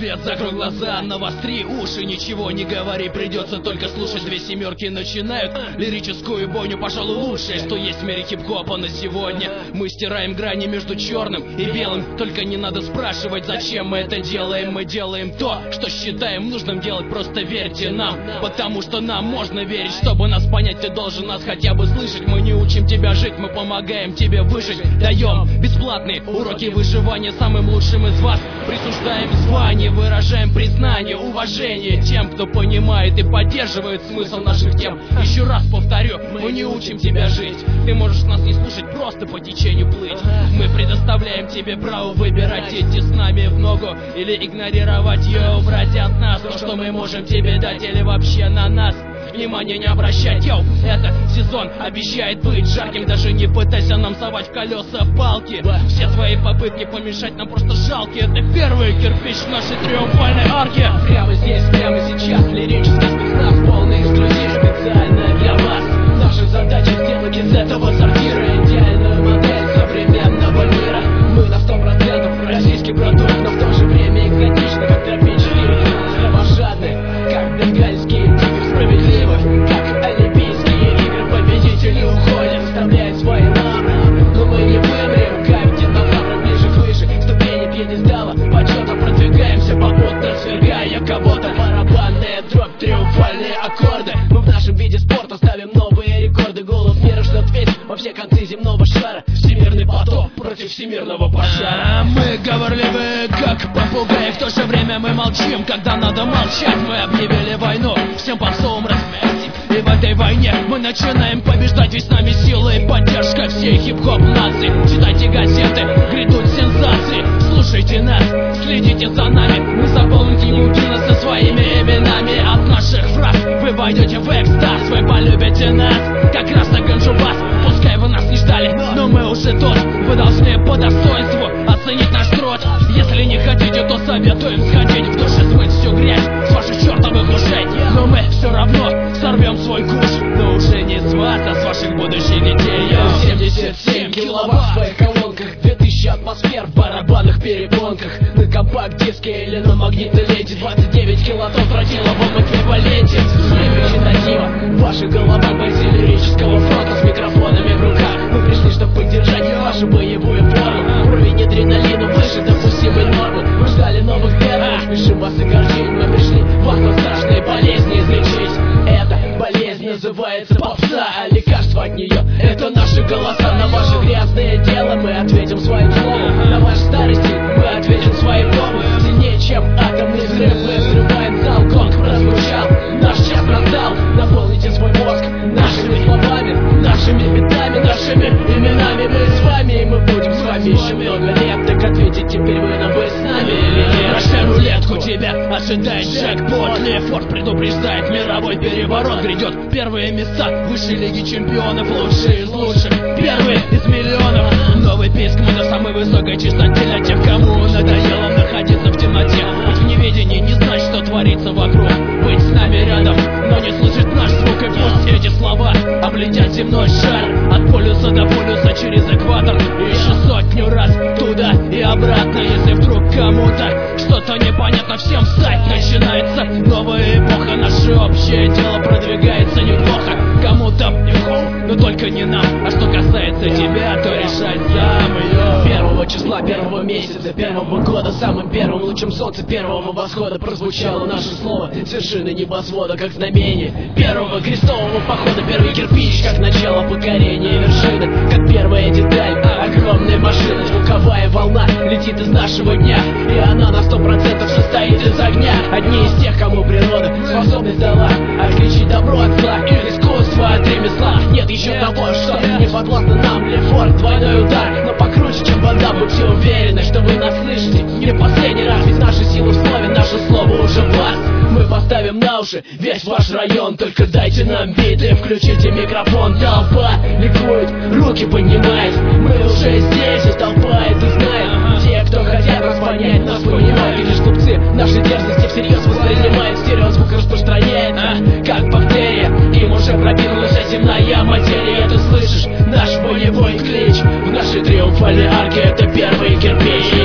свет, закрой глаза, навостри уши, ничего не говори, придется только слушать. Две семерки начинают лирическую бойню, пожалуй, лучшее, что есть в мире хип-хопа на сегодня. Мы стираем грани между черным и белым, только не надо спрашивать, зачем мы это делаем. Мы делаем то, что считаем нужным делать, просто верьте нам, потому что нам можно верить. Чтобы нас понять, ты должен нас хотя бы слышать. Мы не учим тебя жить, мы помогаем тебе выжить. Даем бесплатные уроки выживания самым лучшим из вас. Присуждаем звание, выражаем признание, уважение тем, кто понимает и поддерживает смысл наших тем. Еще раз повторю, мы не учим тебя жить. Ты можешь нас не слушать, просто по течению плыть. Мы предоставляем тебе право выбирать, идти с нами в ногу или игнорировать ее, убрать от нас то, что мы можем тебе дать, или вообще на нас внимание не обращать. Йоу, это сезон обещает быть жарким, даже не пытайся нам совать в колеса палки. Все твои попытки помешать нам просто жалки. Это первый кирпич нашей триумфальной арки. Прямо здесь, прямо сейчас, лирический спецназ, полный эксклюзив специально для вас. Наша задача сделать из этого сортира идеальную модель современного мира. Мы на 100% российский продукт, но в то же время экзотично, как тропический ветер. Кровожадный, как бенгальский тигр, справедливый, как олимпийские игры. Победители уходят, вставляют свои лавры, но мы не вымрем, как динозавры. Ближе к выше ступени пьедестала почета продвигаемся, попутно свергая кого-то. Барабанная дробь, триумфальные аккорды. Мы в нашем виде спорта ставим новые рекорды. Голос мира шлет весь во все концы земного шара. Всемирный потоп против всемирного пожара. Мы говорливы, как попугаи, в то же время мы молчим, когда надо молчать. Мы объявили войну всем попсовым размерти, и в этой войне мы начинаем побеждать. Ведь с нами сила и поддержка всей хип-хоп нации. Читайте газеты, грядут сенсации, слушайте нас, следите за нами. Мы заполним книгу Гиннесса своими именами. От наших фраз вы войдете в экстаз, вы полюбите нас, как раз на Ганджубас. Пускай вы нас не ждали, но мы уже тут. Вы должны по достоинству оценить наш труд. Если не хотите, то советуем сходить в душ и смыть всю грязь с ваших чертовых ушей. Но мы все равно сорвем свой куш, но уже не с вас, а с ваших будущих детей. 77 киловатт в своих колонках, 2000 атмосфер в барабанных перепонках. На компакт-диске или на магнитной ленте 29 килотонн тротила в эквиваленте. Речитатива в ваших головах, бойцы лирического фронта с микрофонами в руках. Мы пришли, чтобы поддержать вашу боевую форму. Уровень адреналина выше допустимой нормы. Вы ждали новых героев, спешим вас огорчить. Мы пришли вас от страшной болезни излечить. Эта болезнь называется попса, а лекарство от нее — это наши голоса. На ваше грязное дело мы ответим своим словом. На ваш старый стиль мы ответим своим новым. Сильнее, чем атомный взрыв, мы взрываем зал. Гонг прозвучал, наш час настал. Наполните свой мозг нашими словами, нашими битами, нашими именами. Мы с вами, и мы будем с вами еще много лет. Так ответить теперь вы, но вы с нами или нет? Бросай рулетку, тебя ожидает джекпот. Лефорт предупреждает, мировой переворот грядет. Первые места высшей лиги чемпионов, лучшие из лучших, первые из миллионов. Новый писк мы на самой высокой частоте. Для тех, кому надоело находиться в темноте, быть в неведении не значит, что творится вокруг. Быть с нами рядом, но не слышать наш звук. И пусть эти слова облетят земной шар от полюса до полюса через экватор, и еще сотню раз туда и обратно. Если вдруг кому-то что-то непонятно, всем встать. Начинается новая эпоха, наше общее дело продвигается неплохо. Кому-то нюхом, но только не нам. А что касается тебя, то решай сам ее. 1 числа 1 месяца 1 года, самым первым лучом солнца первого восхода прозвучало наше слово с вершины небосвода, как знамение первого крестового похода. Первый кирпич, как начало покорения вершины, как первая деталь огромной машины. Звуковая волна летит из нашего дня, и она на 100% состоит из огня. Одни из тех, кому природа способность дала отличить добро от зла и искусство от ремесла. Нет еще того, что не подвластно нам. Лефорт, двойной удар, но покруче, чем вода. Будьте уверены, что вы нас слышите не в последний раз, ведь наша сила в слове, наше слово уже в вас. Мы поставим на уши весь ваш район, только дайте нам биты, включите микрофон. Толпа ликует, руки поднимает, мы уже здесь, и толпа это знает. Те, кто хотят нас понять, нас понимают, и лишь глупцы наши дерзости всерьез воспринимают. Стереозвук распространяется, как бактерия, им уже пропитана вся земная материя. Ты слышишь наш боевой клич в нашей триумфальной арке, это первый кирпич.